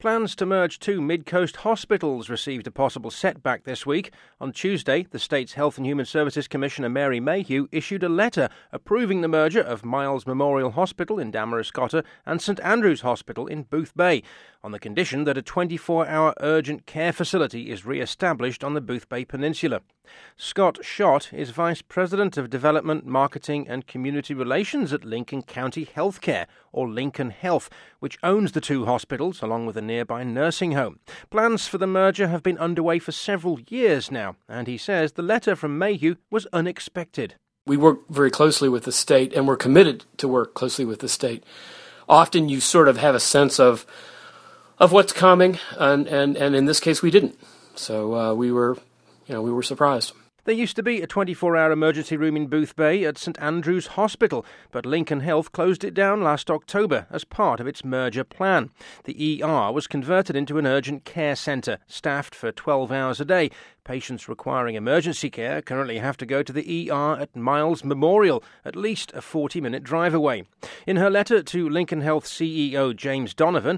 Plans to merge two mid-coast hospitals received a possible setback this week. On Tuesday, the state's Health and Human Services Commissioner Mary Mayhew issued a letter approving the merger of Miles Memorial Hospital in Damariscotta and St Andrews Hospital in Booth Bay, on the condition that a 24-hour urgent care facility is re-established on the Booth Bay Peninsula. Scott Schott is Vice President of Development, Marketing and Community Relations at Lincoln County Healthcare, or Lincoln Health, which owns the two hospitals along with a nearby nursing home. Plans for the merger have been underway for several years now, and he says the letter from Mayhew was unexpected. We work very closely with the state, and we're committed to work closely with the state. Often you sort of have a sense of what's coming, and in this case we didn't. So we were surprised. There used to be a 24-hour emergency room in Booth Bay at St Andrews Hospital, but Lincoln Health closed it down last October as part of its merger plan. The ER was converted into an urgent care centre, staffed for 12 hours a day. Patients requiring emergency care currently have to go to the ER at Miles Memorial, at least a 40-minute drive away. In her letter to Lincoln Health CEO James Donovan,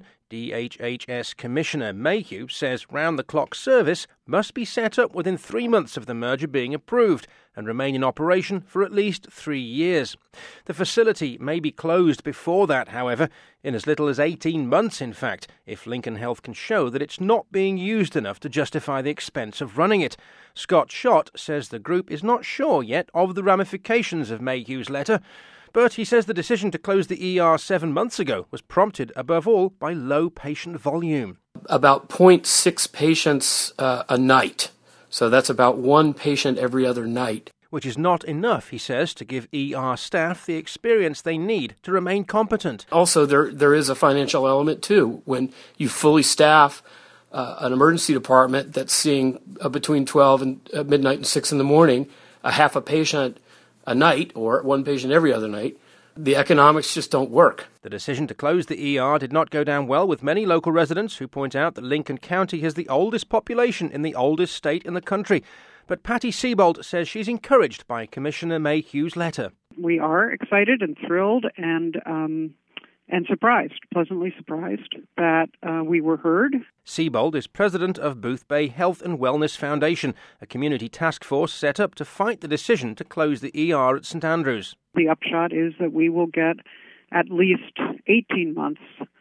DHHS Commissioner Mayhew says round-the-clock service must be set up within 3 months of the merger being approved and remain in operation for at least 3 years. The facility may be closed before that, however, in as little as 18 months, in fact, if Lincoln Health can show that it's not being used enough to justify the expense of running it. Scott Schott says the group is not sure yet of the ramifications of Mayhew's letter, but he says the decision to close the ER 7 months ago was prompted, above all, by low patient volume. About 0.6 patients a night. So that's about one patient every other night. Which is not enough, he says, to give ER staff the experience they need to remain competent. Also, there is a financial element, too. When you fully staff an emergency department that's seeing between 12 and midnight and 6 in the morning, a half a patient a night, or one patient every other night, the economics just don't work. The decision to close the ER did not go down well with many local residents who point out that Lincoln County has the oldest population in the oldest state in the country. But Patty Siebold says she's encouraged by Commissioner Mayhew's letter. We are excited and thrilled and surprised, pleasantly surprised, that we were heard. Siebold is president of Booth Bay Health and Wellness Foundation, a community task force set up to fight the decision to close the ER at St Andrews. The upshot is that we will get at least 18 months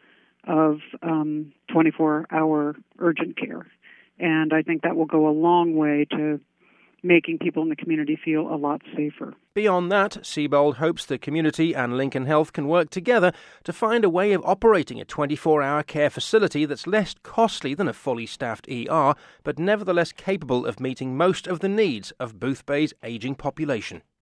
of 24-hour urgent care. And I think that will go a long way to making people in the community feel a lot safer. Beyond that, Siebold hopes the community and Lincoln Health can work together to find a way of operating a 24-hour care facility that's less costly than a fully staffed ER, but nevertheless capable of meeting most of the needs of Booth Bay's ageing population.